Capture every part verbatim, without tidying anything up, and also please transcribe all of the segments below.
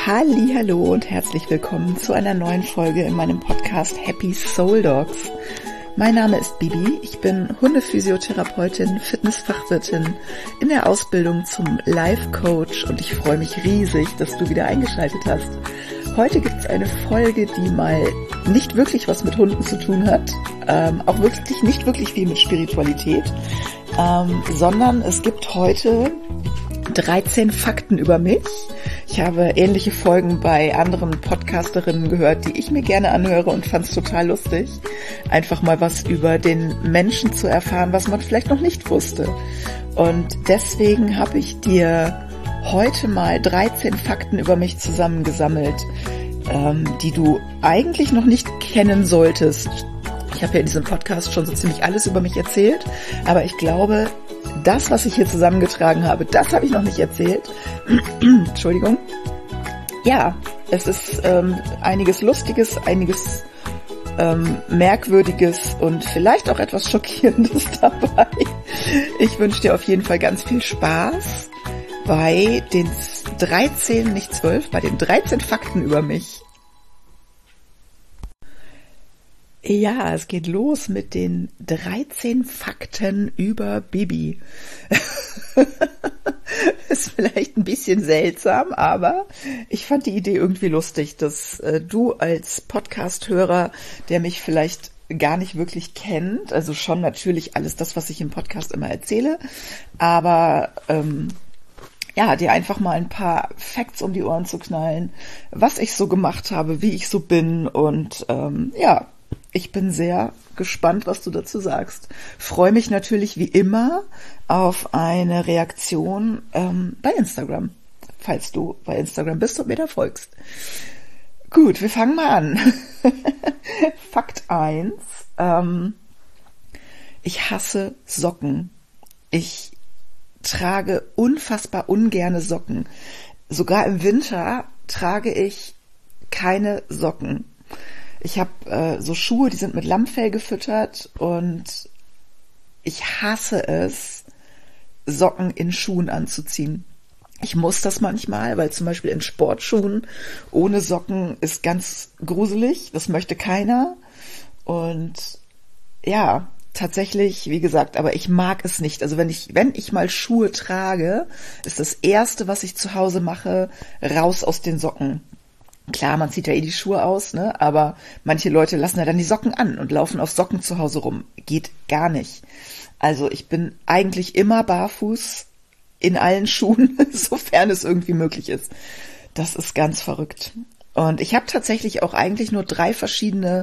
Hallihallo und herzlich willkommen zu einer neuen Folge in meinem Podcast Happy Soul Dogs. Mein Name ist Bibi, ich bin Hundephysiotherapeutin, Fitnessfachwirtin in der Ausbildung zum Life Coach und ich freue mich riesig, dass du wieder eingeschaltet hast. Heute gibt es eine Folge, die mal nicht wirklich was mit Hunden zu tun hat, ähm, auch wirklich nicht wirklich viel mit Spiritualität, ähm, sondern es gibt heute dreizehn Fakten über mich. Ich habe ähnliche Folgen bei anderen Podcasterinnen gehört, die ich mir gerne anhöre und fand es total lustig, einfach mal was über den Menschen zu erfahren, was man vielleicht noch nicht wusste. Und deswegen habe ich dir heute mal dreizehn Fakten über mich zusammengesammelt, ähm, die du eigentlich noch nicht kennen solltest. Ich habe ja in diesem Podcast schon so ziemlich alles über mich erzählt, aber ich glaube, das, was ich hier zusammengetragen habe, das habe ich noch nicht erzählt. Entschuldigung. Ja, es ist ähm, einiges Lustiges, einiges ähm, Merkwürdiges und vielleicht auch etwas Schockierendes dabei. Ich wünsche dir auf jeden Fall ganz viel Spaß bei den dreizehn, nicht zwölf, bei den dreizehn Fakten über mich. Ja, es geht los mit den dreizehn Fakten über Bibi. Ist vielleicht ein bisschen seltsam, aber ich fand die Idee irgendwie lustig, dass äh, du als Podcast-Hörer, der mich vielleicht gar nicht wirklich kennt, also schon natürlich alles das, was ich im Podcast immer erzähle, aber ähm, ja, dir einfach mal ein paar Facts um die Ohren zu knallen, was ich so gemacht habe, wie ich so bin und ähm, ja, ich bin sehr gespannt, was du dazu sagst. Freue mich natürlich wie immer auf eine Reaktion ähm, bei Instagram, falls du bei Instagram bist und mir da folgst. Gut, wir fangen mal an. Fakt eins. Ähm, ich hasse Socken. Ich trage unfassbar ungerne Socken. Sogar im Winter trage ich keine Socken. Ich habe äh, so Schuhe, die sind mit Lammfell gefüttert und ich hasse es, Socken in Schuhen anzuziehen. Ich muss das manchmal, weil zum Beispiel in Sportschuhen ohne Socken ist ganz gruselig, das möchte keiner. Und ja, tatsächlich, wie gesagt, aber ich mag es nicht. Also wenn ich, wenn ich mal Schuhe trage, ist das Erste, was ich zu Hause mache, raus aus den Socken. Klar, man zieht ja eh die Schuhe aus, ne? Aber manche Leute lassen ja dann die Socken an und laufen auf Socken zu Hause rum. Geht gar nicht. Also ich bin eigentlich immer barfuß in allen Schuhen, sofern es irgendwie möglich ist. Das ist ganz verrückt. Und ich habe tatsächlich auch eigentlich nur drei verschiedene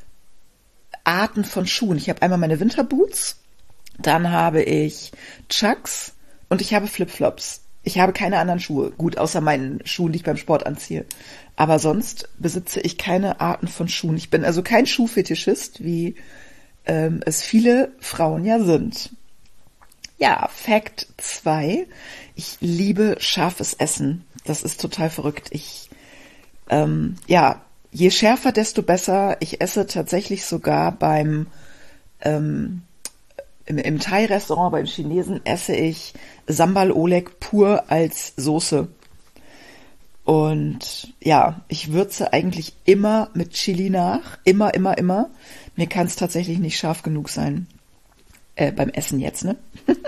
Arten von Schuhen. Ich habe einmal meine Winterboots, dann habe ich Chucks und ich habe Flipflops. Ich habe keine anderen Schuhe. Gut, außer meinen Schuhen, die ich beim Sport anziehe. Aber sonst besitze ich keine Arten von Schuhen. Ich bin also kein Schuhfetischist, wie ähm, es viele Frauen ja sind. Ja, Fakt zwei. Ich liebe scharfes Essen. Das ist total verrückt. Ich, ähm, ja, je schärfer, desto besser. Ich esse tatsächlich sogar beim, ähm, im, im Thai-Restaurant, beim Chinesen, esse ich Sambal Oleg pur als Soße. Und ja, ich würze eigentlich immer mit Chili nach. Immer, immer, immer. Mir kann es tatsächlich nicht scharf genug sein. Äh, beim Essen jetzt, ne?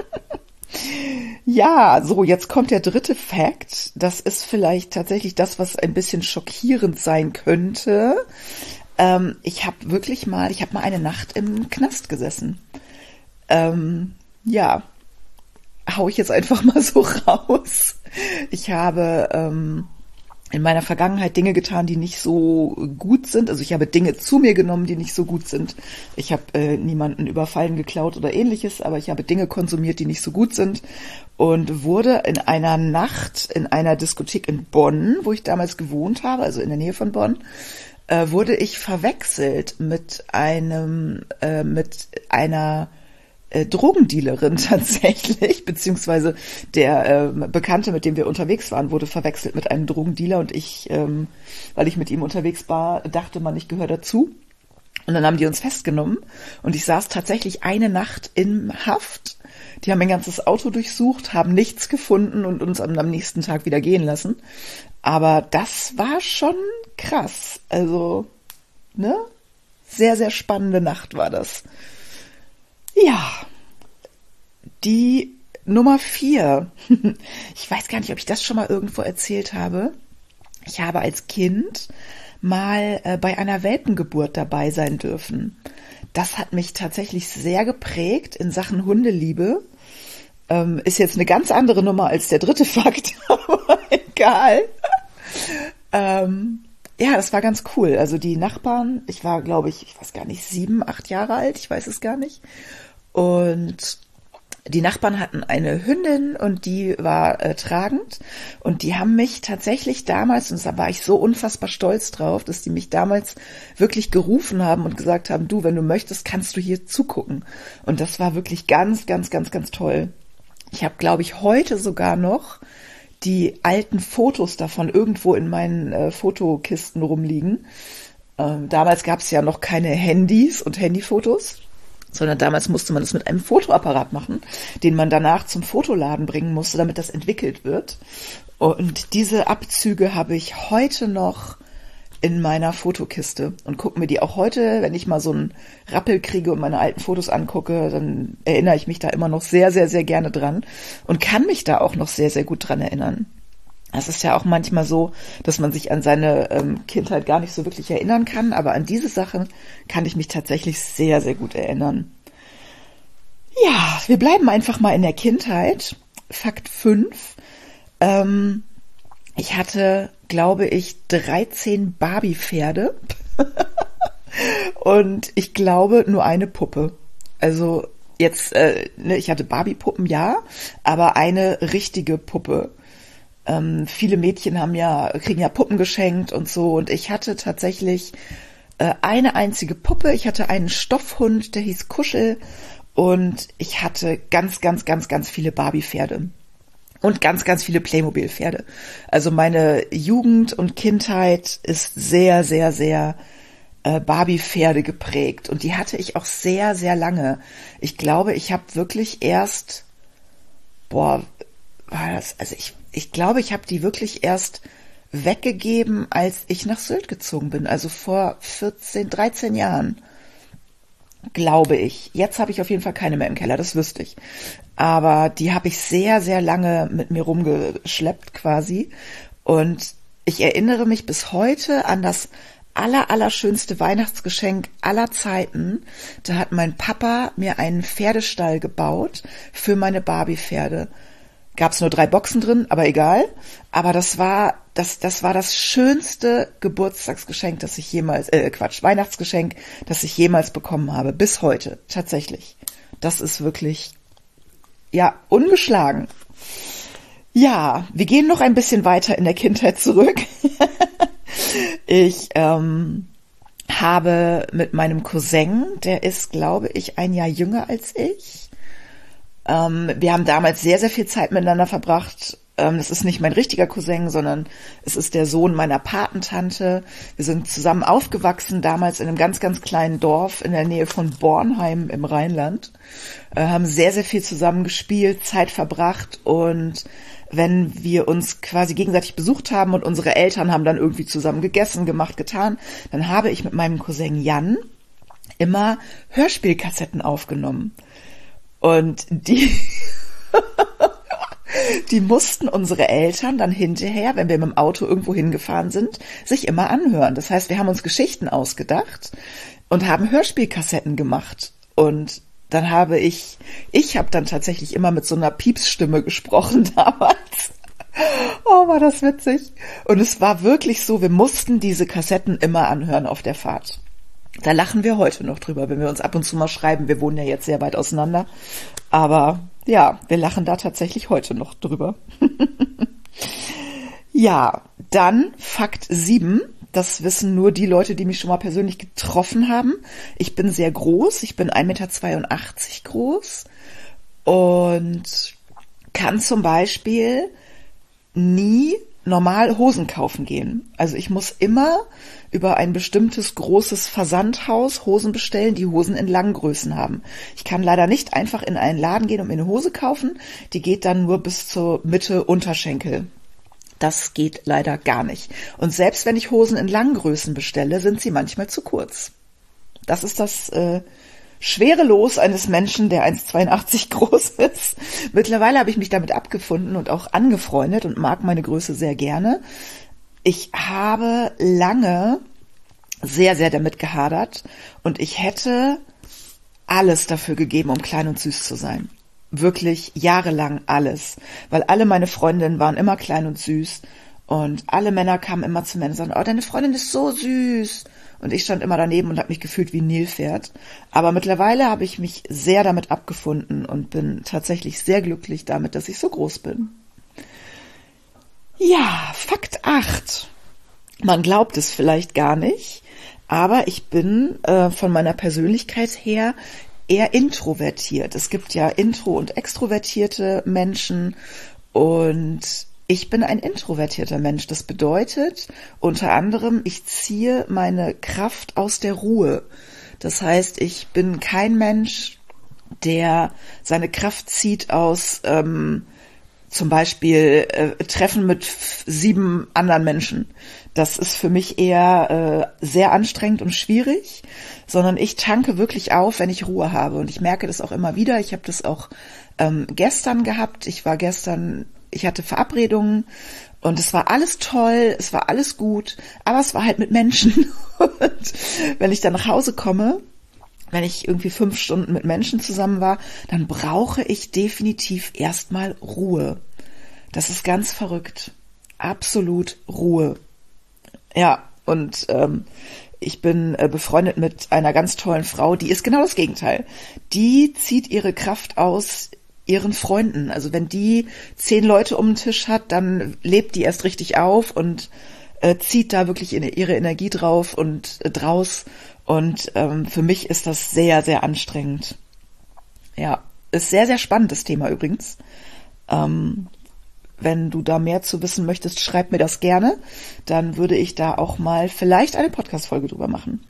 Ja, so, jetzt kommt der dritte Fact. Das ist vielleicht tatsächlich das, was ein bisschen schockierend sein könnte. Ähm, ich habe wirklich mal, ich habe mal eine Nacht im Knast gesessen. Ähm, ja, hau ich jetzt einfach mal so raus. Ich habe ähm, in meiner Vergangenheit Dinge getan, die nicht so gut sind. Also ich habe Dinge zu mir genommen, die nicht so gut sind. Ich habe äh, niemanden überfallen, geklaut oder ähnliches, aber ich habe Dinge konsumiert, die nicht so gut sind und wurde in einer Nacht in einer Diskothek in Bonn, wo ich damals gewohnt habe, also in der Nähe von Bonn, äh, wurde ich verwechselt mit einem, äh, mit einer Äh, Drogendealerin tatsächlich, beziehungsweise der äh, Bekannte, mit dem wir unterwegs waren, wurde verwechselt mit einem Drogendealer und ich, ähm, weil ich mit ihm unterwegs war, dachte man, ich gehöre dazu Und dann haben die uns festgenommen und ich saß tatsächlich eine Nacht in Haft. Die haben mein ganzes Auto durchsucht, haben nichts gefunden und uns am, am nächsten Tag wieder gehen lassen. Aber das war schon krass. Also, ne? Sehr, sehr spannende Nacht war das. Ja, die Nummer vier. Ich weiß gar nicht, ob ich das schon mal irgendwo erzählt habe. Ich habe als Kind mal äh, bei einer Welpengeburt dabei sein dürfen. Das hat mich tatsächlich sehr geprägt in Sachen Hundeliebe. Ähm, ist jetzt eine ganz andere Nummer als der dritte Fakt, aber egal. Ähm, ja, das war ganz cool. Also die Nachbarn, ich war, glaube ich, ich weiß gar nicht, sieben, acht Jahre alt, ich weiß es gar nicht. Und die Nachbarn hatten eine Hündin und die war äh, tragend und die haben mich tatsächlich damals, und da war ich so unfassbar stolz drauf, dass die mich damals wirklich gerufen haben und gesagt haben, du, wenn du möchtest, kannst du hier zugucken. Und das war wirklich ganz, ganz, ganz, ganz toll. Ich habe, glaube ich, heute sogar noch die alten Fotos davon irgendwo in meinen äh, Fotokisten rumliegen. Ähm, damals gab es ja noch keine Handys und Handyfotos, sondern damals musste man das mit einem Fotoapparat machen, den man danach zum Fotoladen bringen musste, damit das entwickelt wird. Und diese Abzüge habe ich heute noch in meiner Fotokiste und gucke mir die auch heute, wenn ich mal so einen Rappel kriege und meine alten Fotos angucke, dann erinnere ich mich da immer noch sehr, sehr, sehr gerne dran und kann mich da auch noch sehr, sehr gut dran erinnern. Es ist ja auch manchmal so, dass man sich an seine ähm, Kindheit gar nicht so wirklich erinnern kann, aber an diese Sachen kann ich mich tatsächlich sehr, sehr gut erinnern. Ja, wir bleiben einfach mal in der Kindheit. Fakt fünf. Ähm, ich hatte, glaube ich, dreizehn Barbie-Pferde und ich glaube nur eine Puppe. Also jetzt, äh, ne, ich hatte Barbie-Puppen, ja, aber eine richtige Puppe. Ähm, viele Mädchen haben ja, kriegen ja Puppen geschenkt und so. Und ich hatte tatsächlich äh, eine einzige Puppe. Ich hatte einen Stoffhund, der hieß Kuschel. Und ich hatte ganz, ganz, ganz, ganz viele Barbie-Pferde. Und ganz, ganz viele Playmobil-Pferde. Also meine Jugend und Kindheit ist sehr, sehr, sehr äh, Barbie-Pferde geprägt. Und die hatte ich auch sehr, sehr lange. Ich glaube, ich habe wirklich erst, boah, war das, also ich Ich glaube, ich habe die wirklich erst weggegeben, als ich nach Sylt gezogen bin. Also vor vierzehn, dreizehn Jahren, glaube ich. Jetzt habe ich auf jeden Fall keine mehr im Keller, das wüsste ich. Aber die habe ich sehr, sehr lange mit mir rumgeschleppt quasi. Und ich erinnere mich bis heute an das aller, allerschönste Weihnachtsgeschenk aller Zeiten. Da hat mein Papa mir einen Pferdestall gebaut für meine Barbie-Pferde. Gab es nur drei Boxen drin, aber egal. Aber das war das, das war das schönste Geburtstagsgeschenk, das ich jemals, äh, Quatsch, Weihnachtsgeschenk, das ich jemals bekommen habe. Bis heute, tatsächlich. Das ist wirklich, ja, ungeschlagen. Ja, wir gehen noch ein bisschen weiter in der Kindheit zurück. Ich ähm, habe mit meinem Cousin, der ist, glaube ich, ein Jahr jünger als ich, Ähm, wir haben damals sehr, sehr viel Zeit miteinander verbracht. Ähm, das ist nicht mein richtiger Cousin, sondern es ist der Sohn meiner Patentante. Wir sind zusammen aufgewachsen, damals in einem ganz, ganz kleinen Dorf in der Nähe von Bornheim im Rheinland. Äh, haben sehr, sehr viel zusammen gespielt, Zeit verbracht und wenn wir uns quasi gegenseitig besucht haben und unsere Eltern haben dann irgendwie zusammen gegessen, gemacht, getan, dann habe ich mit meinem Cousin Jan immer Hörspielkassetten aufgenommen. Und die, die mussten unsere Eltern dann hinterher, wenn wir mit dem Auto irgendwo hingefahren sind, sich immer anhören. Das heißt, wir haben uns Geschichten ausgedacht und haben Hörspielkassetten gemacht. Und dann habe ich, ich habe dann tatsächlich immer mit so einer Piepsstimme gesprochen damals. Oh, war das witzig. Und es war wirklich so, wir mussten diese Kassetten immer anhören auf der Fahrt. Da lachen wir heute noch drüber, wenn wir uns ab und zu mal schreiben. Wir wohnen ja jetzt sehr weit auseinander. Aber ja, wir lachen da tatsächlich heute noch drüber. Ja, dann Fakt sieben. Das wissen nur die Leute, die mich schon mal persönlich getroffen haben. Ich bin sehr groß. Ich bin ein Meter zweiundachtzig groß und kann zum Beispiel nie normal Hosen kaufen gehen. Also ich muss immer über ein bestimmtes großes Versandhaus Hosen bestellen, die Hosen in Langgrößen haben. Ich kann leider nicht einfach in einen Laden gehen und mir eine Hose kaufen. Die geht dann nur bis zur Mitte Unterschenkel. Das geht leider gar nicht. Und selbst wenn ich Hosen in Langgrößen bestelle, sind sie manchmal zu kurz. Das ist das äh, schwere Los eines Menschen, der eins Komma zweiundachtzig groß ist. Mittlerweile habe ich mich damit abgefunden und auch angefreundet und mag meine Größe sehr gerne. Ich habe lange sehr, sehr damit gehadert und ich hätte alles dafür gegeben, um klein und süß zu sein. Wirklich jahrelang alles. Weil alle meine Freundinnen waren immer klein und süß und alle Männer kamen immer zu mir und sagten, oh, deine Freundin ist so süß. Und ich stand immer daneben und habe mich gefühlt wie ein Nilpferd. Aber mittlerweile habe ich mich sehr damit abgefunden und bin tatsächlich sehr glücklich damit, dass ich so groß bin. Ja, Fakt acht. Man glaubt es vielleicht gar nicht, aber ich bin äh, von meiner Persönlichkeit her eher introvertiert. Es gibt ja intro- und extrovertierte Menschen und ich bin ein introvertierter Mensch. Das bedeutet unter anderem, ich ziehe meine Kraft aus der Ruhe. Das heißt, ich bin kein Mensch, der seine Kraft zieht aus ähm, zum Beispiel äh, Treffen mit f- sieben anderen Menschen. Das ist für mich eher äh, sehr anstrengend und schwierig, sondern ich tanke wirklich auf, wenn ich Ruhe habe. Und ich merke das auch immer wieder. Ich habe das auch ähm, gestern gehabt. Ich war gestern, ich hatte Verabredungen und es war alles toll, es war alles gut, aber es war halt mit Menschen. Und wenn ich dann nach Hause komme, wenn ich irgendwie fünf Stunden mit Menschen zusammen war, dann brauche ich definitiv erstmal Ruhe. Das ist ganz verrückt. Absolut Ruhe. Ja, und ähm, ich bin äh, befreundet mit einer ganz tollen Frau, die ist genau das Gegenteil. Die zieht ihre Kraft aus ihren Freunden. Also wenn die zehn Leute um den Tisch hat, dann lebt die erst richtig auf und äh, zieht da wirklich in, ihre Energie drauf und äh, draus. Und ähm, für mich ist das sehr, sehr anstrengend. Ja, ist sehr, sehr spannend, das Thema übrigens. Ähm, wenn du da mehr zu wissen möchtest, schreib mir das gerne. Dann würde ich da auch mal vielleicht eine Podcast-Folge drüber machen.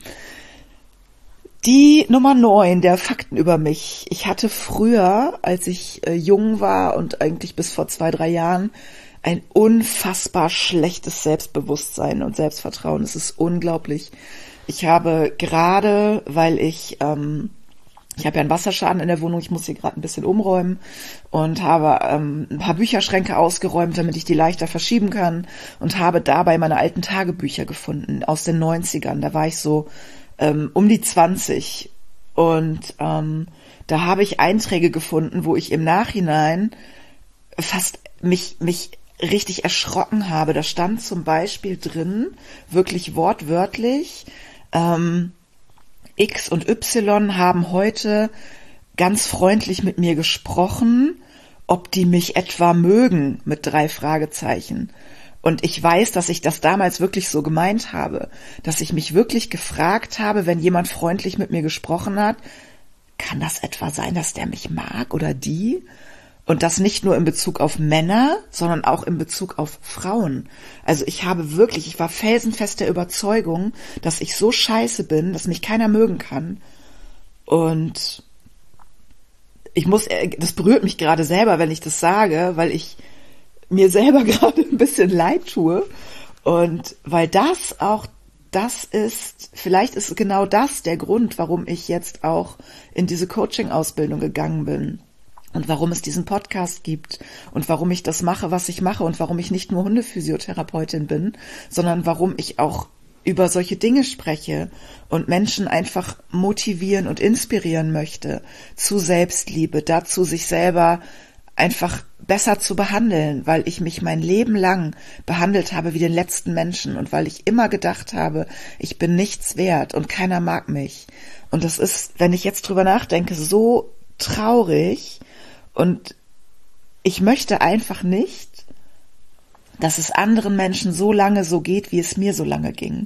Die Nummer neun der Fakten über mich. Ich hatte früher, als ich äh, jung war und eigentlich bis vor zwei, drei Jahren, ein unfassbar schlechtes Selbstbewusstsein und Selbstvertrauen. Es ist unglaublich. Ich habe gerade, weil ich, ähm, ich habe ja einen Wasserschaden in der Wohnung, ich muss hier gerade ein bisschen umräumen und habe ähm, ein paar Bücherschränke ausgeräumt, damit ich die leichter verschieben kann und habe dabei meine alten Tagebücher gefunden aus den neunzigern. Da war ich so ähm, um die zwanzig und ähm, da habe ich Einträge gefunden, wo ich im Nachhinein fast mich, mich richtig erschrocken habe. Da stand zum Beispiel drin, wirklich wortwörtlich, ähm, X und Y haben heute ganz freundlich mit mir gesprochen, ob die mich etwa mögen, mit drei Fragezeichen. Und ich weiß, dass ich das damals wirklich so gemeint habe, dass ich mich wirklich gefragt habe, wenn jemand freundlich mit mir gesprochen hat, kann das etwa sein, dass der mich mag oder die? Und das nicht nur in Bezug auf Männer, sondern auch in Bezug auf Frauen. Also ich habe wirklich, ich war felsenfest der Überzeugung, dass ich so scheiße bin, dass mich keiner mögen kann. Und ich muss, das berührt mich gerade selber, wenn ich das sage, weil ich mir selber gerade ein bisschen leid tue. Und weil das auch das ist, vielleicht ist genau das der Grund, warum ich jetzt auch in diese Coaching-Ausbildung gegangen bin. Und warum es diesen Podcast gibt und warum ich das mache, was ich mache und warum ich nicht nur Hundephysiotherapeutin bin, sondern warum ich auch über solche Dinge spreche und Menschen einfach motivieren und inspirieren möchte zu Selbstliebe, dazu sich selber einfach besser zu behandeln, weil ich mich mein Leben lang behandelt habe wie den letzten Menschen und weil ich immer gedacht habe, ich bin nichts wert und keiner mag mich. Und das ist, wenn ich jetzt drüber nachdenke, so traurig. Und ich möchte einfach nicht, dass es anderen Menschen so lange so geht, wie es mir so lange ging.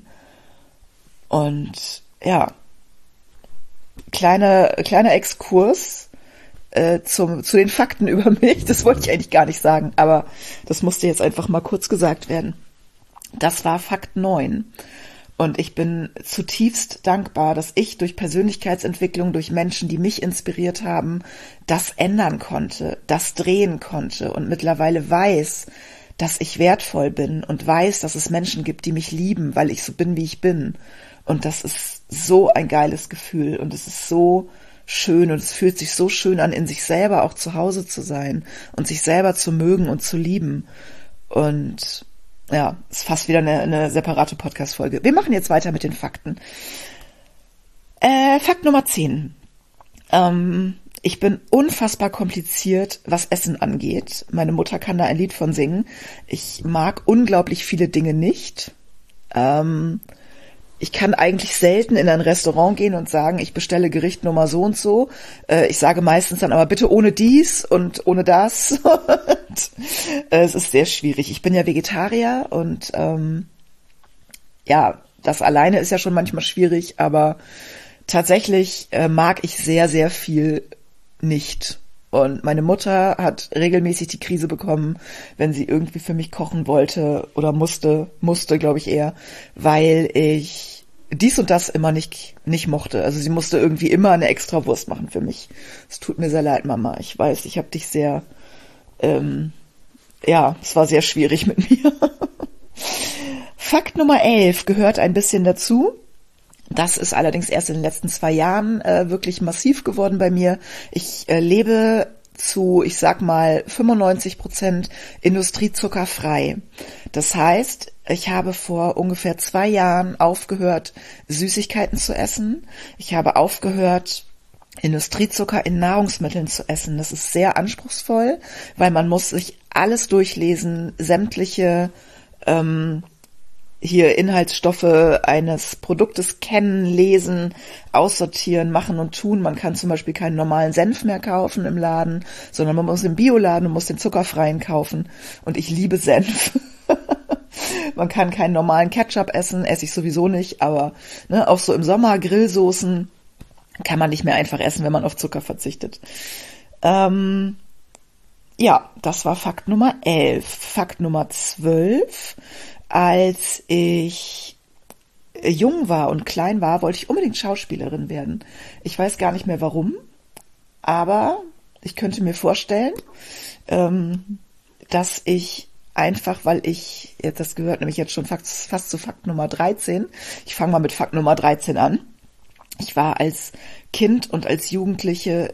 Und ja, kleine, kleiner Exkurs. äh, zum, zu den Fakten über mich. Das wollte ich eigentlich gar nicht sagen, aber das musste jetzt einfach mal kurz gesagt werden. Das war Fakt neun. Und ich bin zutiefst dankbar, dass ich durch Persönlichkeitsentwicklung, durch Menschen, die mich inspiriert haben, das ändern konnte, das drehen konnte und mittlerweile weiß, dass ich wertvoll bin und weiß, dass es Menschen gibt, die mich lieben, weil ich so bin, wie ich bin. Und das ist so ein geiles Gefühl und es ist so schön und es fühlt sich so schön an, in sich selber auch zu Hause zu sein und sich selber zu mögen und zu lieben. Und ja, ist fast wieder eine, eine separate Podcast-Folge. Wir machen jetzt weiter mit den Fakten. Äh, Fakt Nummer zehn. Ähm, ich bin unfassbar kompliziert, was Essen angeht. Meine Mutter kann da ein Lied von singen. Ich mag unglaublich viele Dinge nicht. Ähm, ich kann eigentlich selten in ein Restaurant gehen und sagen, ich bestelle Gericht Nummer so und so. Äh, ich sage meistens dann aber bitte ohne dies und ohne das. und, äh, es ist sehr schwierig. Ich bin ja Vegetarier und ähm, ja, das alleine ist ja schon manchmal schwierig, aber tatsächlich äh, mag ich sehr, sehr viel nicht. Und meine Mutter hat regelmäßig die Krise bekommen, wenn sie irgendwie für mich kochen wollte oder musste, musste, glaube ich eher, weil ich dies und das immer nicht nicht mochte. Also sie musste irgendwie immer eine extra Wurst machen für mich. Es tut mir sehr leid, Mama. Ich weiß, ich habe dich sehr, ähm, ja, es war sehr schwierig mit mir. Fakt Nummer elf gehört ein bisschen dazu. Das ist allerdings erst in den letzten zwei Jahren äh, wirklich massiv geworden bei mir. Ich äh, lebe zu, ich sag mal, fünfundneunzig Prozent industriezuckerfrei. Das heißt, ich habe vor ungefähr zwei Jahren aufgehört, Süßigkeiten zu essen. Ich habe aufgehört, Industriezucker in Nahrungsmitteln zu essen. Das ist sehr anspruchsvoll, weil man muss sich alles durchlesen, sämtliche ähm, hier Inhaltsstoffe eines Produktes kennen, lesen, aussortieren, machen und tun. Man kann zum Beispiel keinen normalen Senf mehr kaufen im Laden, sondern man muss im Bioladen und muss den zuckerfreien kaufen. Und ich liebe Senf. Man kann keinen normalen Ketchup essen, esse ich sowieso nicht, aber ne, auch so im Sommer Grillsoßen kann man nicht mehr einfach essen, wenn man auf Zucker verzichtet. Ähm, ja, das war Fakt Nummer elf. Fakt Nummer zwölf. Als ich jung war und klein war, wollte ich unbedingt Schauspielerin werden. Ich weiß gar nicht mehr warum, aber ich könnte mir vorstellen, ähm, dass ich einfach, weil ich, jetzt das gehört nämlich jetzt schon fast, fast zu Fakt Nummer dreizehn, ich fange mal mit Fakt Nummer dreizehn an. Ich war als Kind und als Jugendliche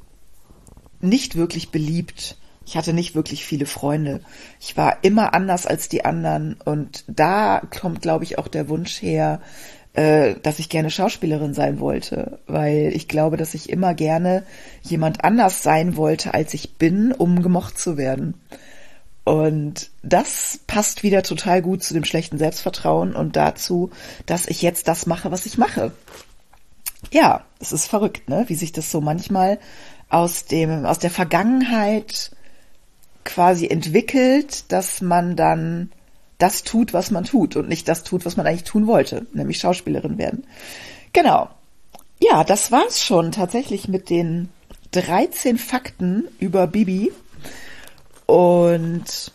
nicht wirklich beliebt. Ich hatte nicht wirklich viele Freunde. Ich war immer anders als die anderen und da kommt, glaube ich, auch der Wunsch her, äh, dass ich gerne Schauspielerin sein wollte, weil ich glaube, dass ich immer gerne jemand anders sein wollte, als ich bin, um gemocht zu werden. Und das passt wieder total gut zu dem schlechten Selbstvertrauen und dazu, dass ich jetzt das mache, was ich mache. Ja, es ist verrückt, ne? Wie sich das so manchmal aus dem, aus der Vergangenheit quasi entwickelt, dass man dann das tut, was man tut und nicht das tut, was man eigentlich tun wollte, nämlich Schauspielerin werden. Genau. Ja, das war's schon tatsächlich mit den dreizehn Fakten über Bibi. Und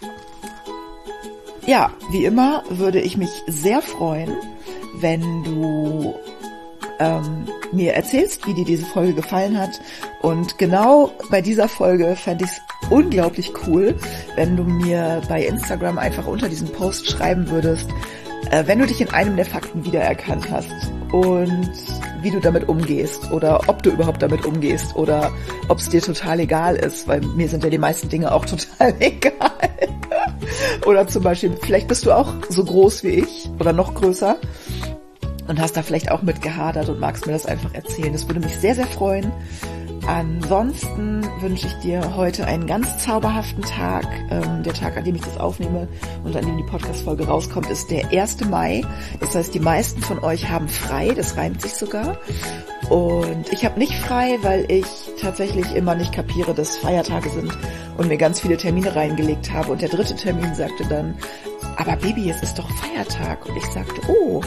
ja, wie immer würde ich mich sehr freuen, wenn du ähm, mir erzählst, wie dir diese Folge gefallen hat. Und genau bei dieser Folge fände ich es unglaublich cool, wenn du mir bei Instagram einfach unter diesem Post schreiben würdest, äh, wenn du dich in einem der Fakten wiedererkannt hast und wie du damit umgehst oder ob du überhaupt damit umgehst oder ob es dir total egal ist, weil mir sind ja die meisten Dinge auch total egal. Oder zum Beispiel, vielleicht bist du auch so groß wie ich oder noch größer und hast da vielleicht auch mit gehadert und magst mir das einfach erzählen. Das würde mich sehr, sehr freuen. Ansonsten wünsche ich dir heute einen ganz zauberhaften Tag. Ähm, der Tag, an dem ich das aufnehme und an dem die Podcast-Folge rauskommt, ist der erste Mai. Das heißt, die meisten von euch haben frei, das reimt sich sogar. Und ich habe nicht frei, weil ich tatsächlich immer nicht kapiere, dass Feiertage sind und mir ganz viele Termine reingelegt habe. Und der dritte Termin sagte dann, aber Baby, es ist doch Feiertag. Und ich sagte, oh,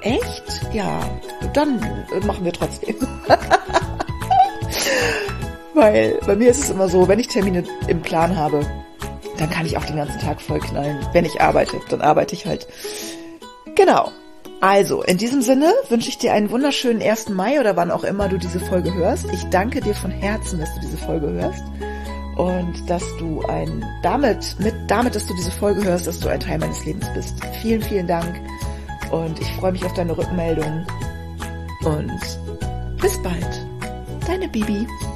echt? Ja, dann machen wir trotzdem. Weil bei mir ist es immer so, wenn ich Termine im Plan habe, dann kann ich auch den ganzen Tag vollknallen. Wenn ich arbeite, dann arbeite ich halt. Genau. Also, in diesem Sinne wünsche ich dir einen wunderschönen ersten Mai oder wann auch immer du diese Folge hörst. Ich danke dir von Herzen, dass du diese Folge hörst und dass du ein, damit, mit, damit, dass du diese Folge hörst, dass du ein Teil meines Lebens bist. Vielen, vielen Dank und ich freue mich auf deine Rückmeldung und bis bald. Deine Bibi.